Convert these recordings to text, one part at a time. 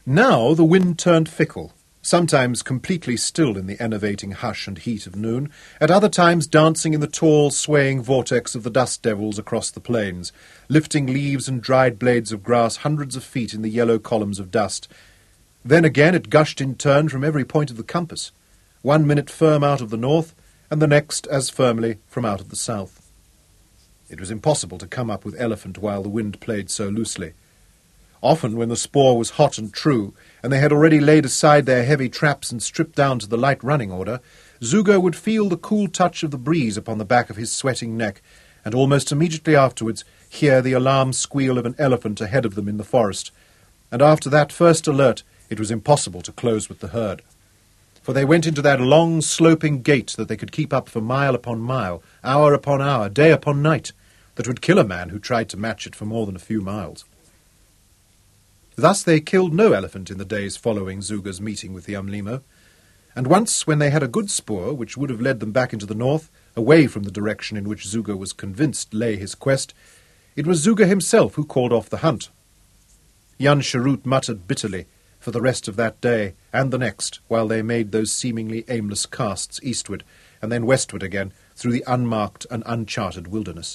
Now the wind turned fickle, sometimes completely still in the enervating hush and heat of noon, at other times dancing in the tall, swaying vortex of the dust devils across the plains, lifting leaves and dried blades of grass hundreds of feet in the yellow columns of dust. Then again it gushed in turn from every point of the compass, 1 minute firm out of the north, and the next as firmly from out of the south. It was impossible to come up with elephant while the wind played so loosely. Often, when the spoor was hot and true, and they had already laid aside their heavy traps and stripped down to the light running order, Zugo would feel the cool touch of the breeze upon the back of his sweating neck, and almost immediately afterwards hear the alarm squeal of an elephant ahead of them in the forest. And after that first alert, it was impossible to close with the herd. For they went into that long, sloping gait that they could keep up for mile upon mile, hour upon hour, day upon night, that would kill a man who tried to match it for more than a few miles. Thus they killed no elephant in the days following Zuga's meeting with the Umlimo, and once, when they had a good spoor which would have led them back into the north, away from the direction in which Zuga was convinced lay his quest, it was Zuga himself who called off the hunt. Jan Sharut muttered bitterly for the rest of that day and the next, while they made those seemingly aimless casts eastward, and then westward again, through the unmarked and uncharted wilderness.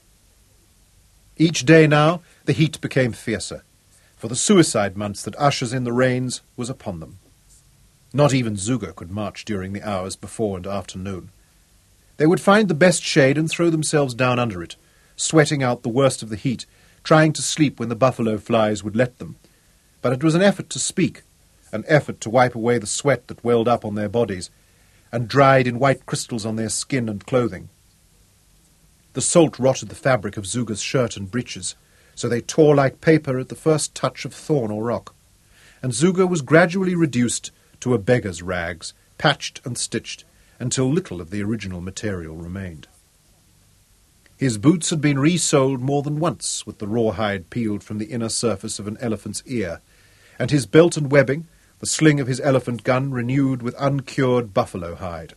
Each day now the heat became fiercer, for the suicide months that ushers in the rains was upon them. Not even Zuga could march during the hours before and after noon. They would find the best shade and throw themselves down under it, sweating out the worst of the heat, trying to sleep when the buffalo flies would let them. But it was an effort to speak, an effort to wipe away the sweat that welled up on their bodies, and dried in white crystals on their skin and clothing. The salt rotted the fabric of Zuga's shirt and breeches, so they tore like paper at the first touch of thorn or rock, and Zuga was gradually reduced to a beggar's rags, patched and stitched, until little of the original material remained. His boots had been resoled more than once with the rawhide peeled from the inner surface of an elephant's ear, and his belt and webbing, the sling of his elephant gun, renewed with uncured buffalo hide.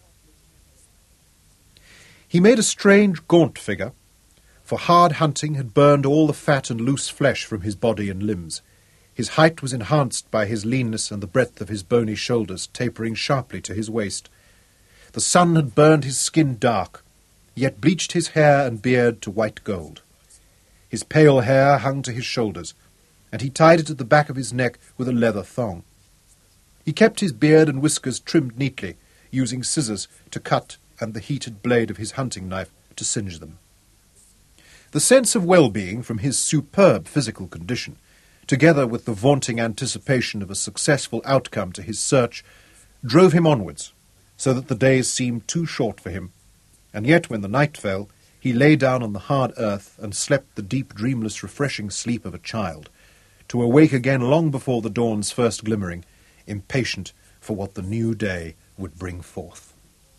He made a strange, gaunt figure, for hard hunting had burned all the fat and loose flesh from his body and limbs. His height was enhanced by his leanness and the breadth of his bony shoulders tapering sharply to his waist. The sun had burned his skin dark, yet bleached his hair and beard to white gold. His pale hair hung to his shoulders, and he tied it at the back of his neck with a leather thong. He kept his beard and whiskers trimmed neatly, using scissors to cut and the heated blade of his hunting knife to singe them. The sense of well-being from his superb physical condition, together with the vaunting anticipation of a successful outcome to his search, drove him onwards, so that the days seemed too short for him, and yet when the night fell, he lay down on the hard earth and slept the deep, dreamless, refreshing sleep of a child, to awake again long before the dawn's first glimmering, impatient for what the new day would bring forth.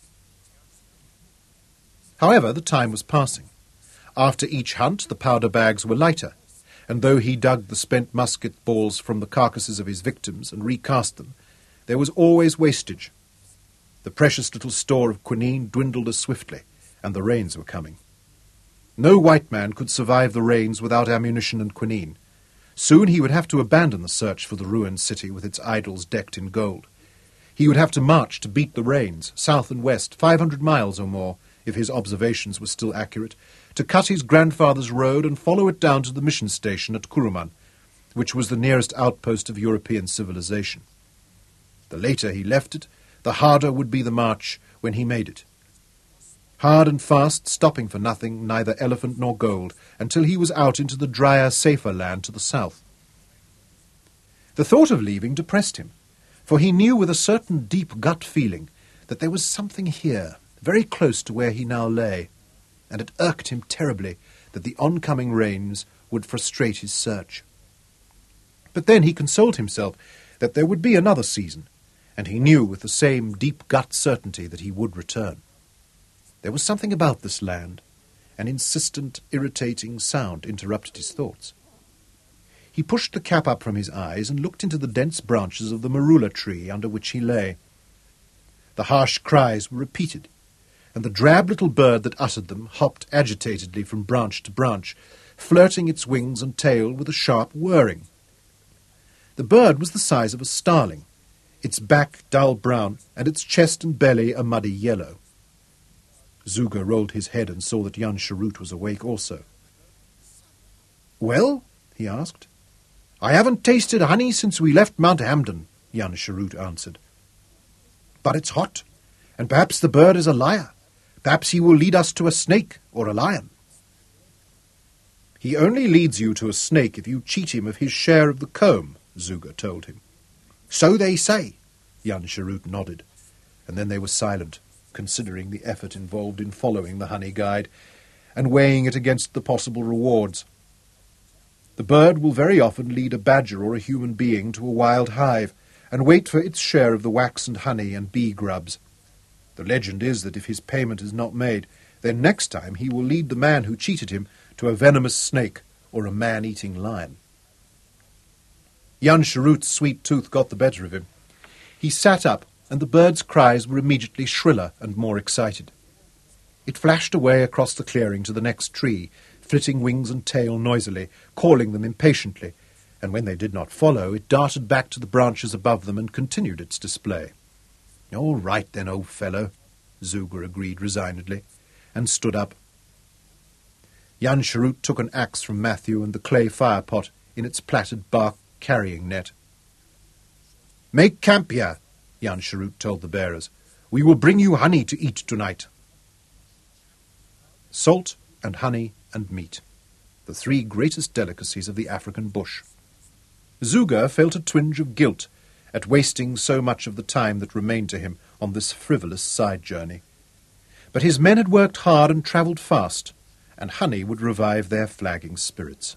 However, the time was passing. After each hunt the powder bags were lighter, and though he dug the spent musket balls from the carcasses of his victims and recast them, there was always wastage. The precious little store of quinine dwindled as swiftly, and the rains were coming. No white man could survive the rains without ammunition and quinine. Soon he would have to abandon the search for the ruined city with its idols decked in gold. He would have to march to beat the rains, south and west, 500 miles or more, if his observations were still accurate, to cut his grandfather's road and follow it down to the mission station at Kuruman, which was the nearest outpost of European civilization. The later he left it, the harder would be the march when he made it. Hard and fast, stopping for nothing, neither elephant nor gold, until he was out into the drier, safer land to the south. The thought of leaving depressed him, for he knew with a certain deep gut feeling that there was something here, very close to where he now lay, and it irked him terribly that the oncoming rains would frustrate his search. But then he consoled himself that there would be another season, and he knew with the same deep gut certainty that he would return. There was something about this land. An insistent, irritating sound interrupted his thoughts. He pushed the cap up from his eyes and looked into the dense branches of the marula tree under which he lay. The harsh cries were repeated, and the drab little bird that uttered them hopped agitatedly from branch to branch, flirting its wings and tail with a sharp whirring. The bird was the size of a starling, its back dull brown, and its chest and belly a muddy yellow. Zuger rolled his head and saw that Jan Sharut was awake also. "Well?" he asked. "I haven't tasted honey since we left Mount Hamden," Jan Sharut answered. "But it's hot, and perhaps the bird is a liar. Perhaps he will lead us to a snake or a lion." "He only leads you to a snake if you cheat him of his share of the comb," Zuger told him. "So they say," Jan Sharut nodded, and then they were silent, considering the effort involved in following the honey guide, and weighing it against the possible rewards. The bird will very often lead a badger or a human being to a wild hive, and wait for its share of the wax and honey and bee grubs. The legend is that if his payment is not made, then next time he will lead the man who cheated him to a venomous snake or a man-eating lion. Jan Sharut's sweet tooth got the better of him. He sat up, and the bird's cries were immediately shriller and more excited. It flashed away across the clearing to the next tree, flitting wings and tail noisily, calling them impatiently, and when they did not follow, it darted back to the branches above them and continued its display. "All right then, old fellow," Zuger agreed resignedly, and stood up. Jan Sharut took an axe from Matthew and the clay firepot in its plaited bark carrying net. "Make camp here," Jan Sharut told the bearers. "We will bring you honey to eat tonight." Salt and honey and meat, the three greatest delicacies of the African bush. Zuger felt a twinge of guilt at wasting so much of the time that remained to him on this frivolous side journey. But his men had worked hard and travelled fast, and honey would revive their flagging spirits.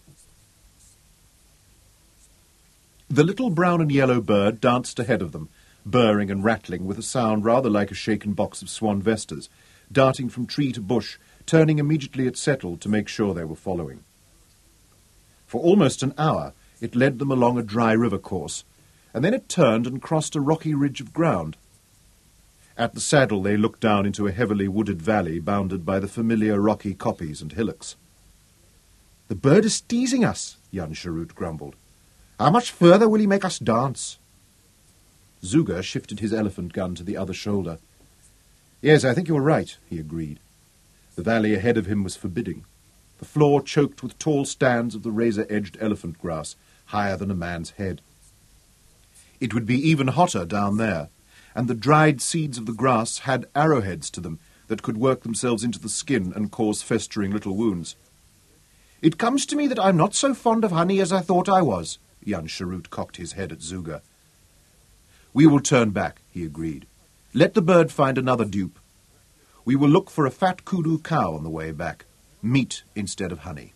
The little brown and yellow bird danced ahead of them, burring and rattling with a sound rather like a shaken box of swan vestas, darting from tree to bush, turning immediately it settled to make sure they were following. For almost an hour it led them along a dry river course, and then it turned and crossed a rocky ridge of ground. At the saddle they looked down into a heavily wooded valley bounded by the familiar rocky koppies and hillocks. "The bird is teasing us," Jan Sharut grumbled. "How much further will he make us dance?" Zuger shifted his elephant gun to the other shoulder. "Yes, I think you're right," he agreed. The valley ahead of him was forbidding, the floor choked with tall stands of the razor-edged elephant grass, higher than a man's head. It would be even hotter down there, and the dried seeds of the grass had arrowheads to them that could work themselves into the skin and cause festering little wounds. "It comes to me that I'm not so fond of honey as I thought I was," Jan Sharut cocked his head at Zuger. "We will turn back," he agreed. "Let the bird find another dupe. We will look for a fat kudu cow on the way back. Meat instead of honey."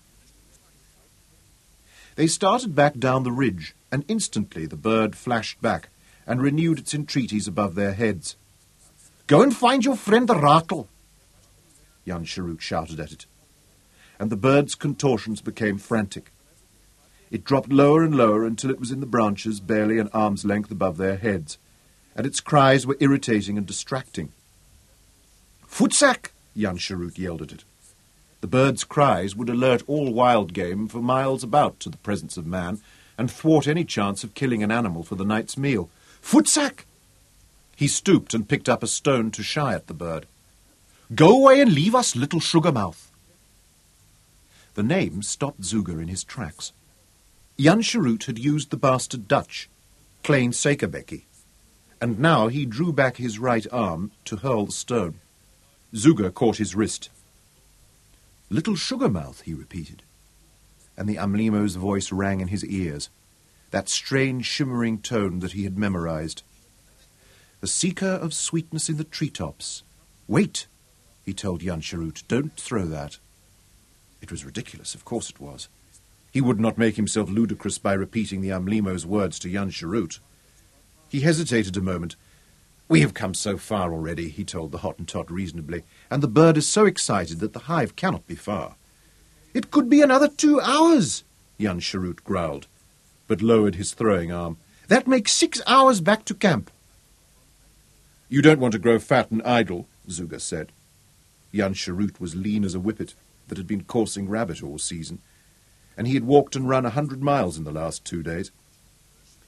They started back down the ridge, and instantly the bird flashed back and renewed its entreaties above their heads. "Go and find your friend the rattle!" Jan Sharut shouted at it, and the bird's contortions became frantic. It dropped lower and lower until it was in the branches barely an arm's length above their heads, and its cries were irritating and distracting. "Footsack!" Jan Sharut yelled at it. The bird's cries would alert all wild game for miles about to the presence of man, and thwart any chance of killing an animal for the night's meal. "Footsack!" He stooped and picked up a stone to shy at the bird. "Go away and leave us, little sugar-mouth!" The name stopped Zuger in his tracks. Jan Sharut had used the bastard Dutch, Klein Sekerbeckie, and now he drew back his right arm to hurl the stone. Zuger caught his wrist. "Little sugar-mouth," he repeated, and the Amlimo's voice rang in his ears, that strange shimmering tone that he had memorized. "The seeker of sweetness in the treetops. Wait," he told Jan Sharut, "don't throw that." It was ridiculous, of course it was. He would not make himself ludicrous by repeating the Amlimo's words to Jan Sharut. He hesitated a moment. "We have come so far already," he told the Hottentot reasonably, "and the bird is so excited that the hive cannot be far." "It could be another 2 hours," Jan Sharut growled, but lowered his throwing arm. "That makes 6 hours back to camp." "You don't want to grow fat and idle," Zuger said. Jan Sharut was lean as a whippet that had been coursing rabbit all season, and he had walked and run 100 miles in the last 2 days.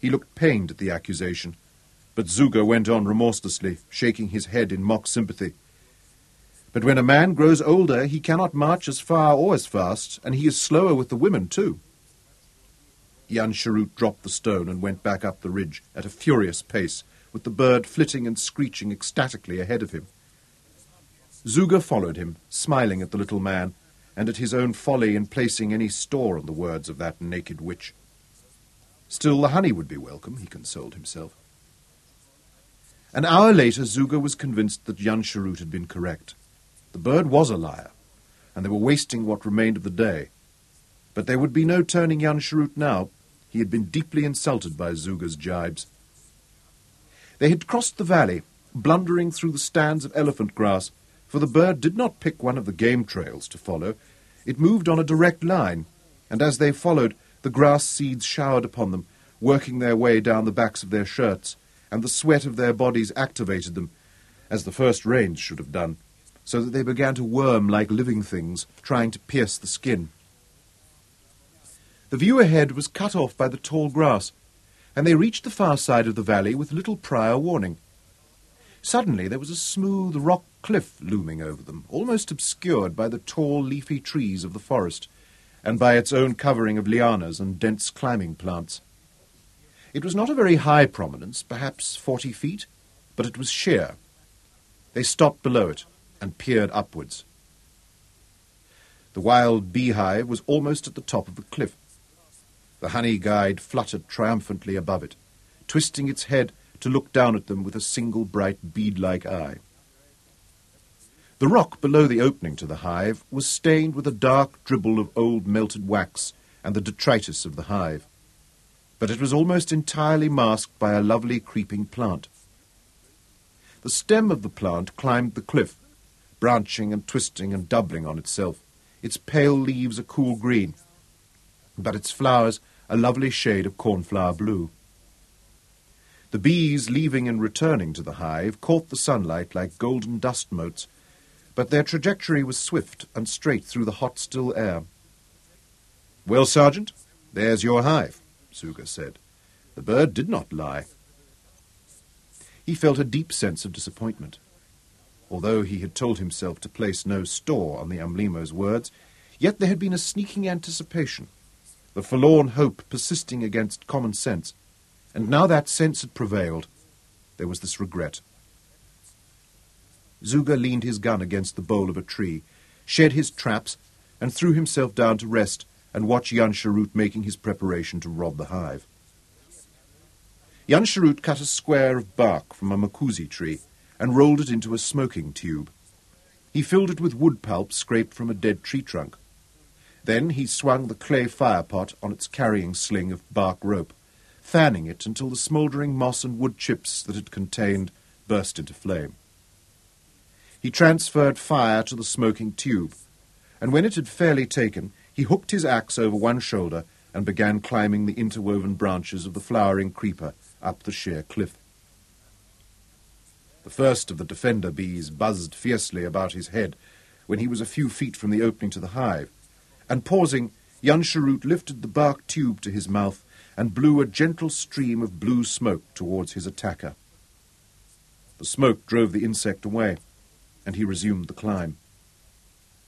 He looked pained at the accusation, but Zuga went on remorselessly, shaking his head in mock sympathy. But when a man grows older, he cannot march as far or as fast, and he is slower with the women, too. Jan Sharut dropped the stone and went back up the ridge at a furious pace, with the bird flitting and screeching ecstatically ahead of him. Zuga followed him, smiling at the little man, and at his own folly in placing any store on the words of that naked witch. Still, the honey would be welcome, he consoled himself. An hour later, Zuga was convinced that Jan Sharut had been correct. The bird was a liar, and they were wasting what remained of the day. But there would be no turning Jan Sharut now. He had been deeply insulted by Zuga's jibes. They had crossed the valley, blundering through the stands of elephant grass, for the bird did not pick one of the game trails to follow. It moved on a direct line, and as they followed, the grass seeds showered upon them, working their way down the backs of their shirts, and the sweat of their bodies activated them, as the first rains should have done, so that they began to worm like living things, trying to pierce the skin. The view ahead was cut off by the tall grass, and they reached the far side of the valley with little prior warning. Suddenly there was a smooth rock cliff looming over them, almost obscured by the tall leafy trees of the forest, and by its own covering of lianas and dense climbing plants. It was not a very high prominence, perhaps 40 feet, but it was sheer. They stopped below it and peered upwards. The wild beehive was almost at the top of the cliff. The honey guide fluttered triumphantly above it, twisting its head to look down at them with a single bright bead-like eye. The rock below the opening to the hive was stained with a dark dribble of old melted wax and the detritus of the hive, but it was almost entirely masked by a lovely creeping plant. The stem of the plant climbed the cliff, branching and twisting and doubling on itself, its pale leaves a cool green, but its flowers a lovely shade of cornflower blue. The bees, leaving and returning to the hive, caught the sunlight like golden dust motes, but their trajectory was swift and straight through the hot, still air. "Well, Sergeant, there's your hive," Zuga said. The bird did not lie. He felt a deep sense of disappointment. Although he had told himself to place no store on the Amlimo's words, yet there had been a sneaking anticipation, the forlorn hope persisting against common sense, and now that sense had prevailed, there was this regret. Zuga leaned his gun against the bole of a tree, shed his traps, and threw himself down to rest and watch Jan Sharut making his preparation to rob the hive. Jan Sharut cut a square of bark from a makuzi tree and rolled it into a smoking tube. He filled it with wood pulp scraped from a dead tree trunk. Then he swung the clay firepot on its carrying sling of bark rope, fanning it until the smouldering moss and wood chips that it contained burst into flame. He transferred fire to the smoking tube, and when it had fairly taken, he hooked his axe over one shoulder and began climbing the interwoven branches of the flowering creeper up the sheer cliff. The first of the defender bees buzzed fiercely about his head when he was a few feet from the opening to the hive, and pausing, Jan Sharut lifted the bark tube to his mouth and blew a gentle stream of blue smoke towards his attacker. The smoke drove the insect away, and he resumed the climb.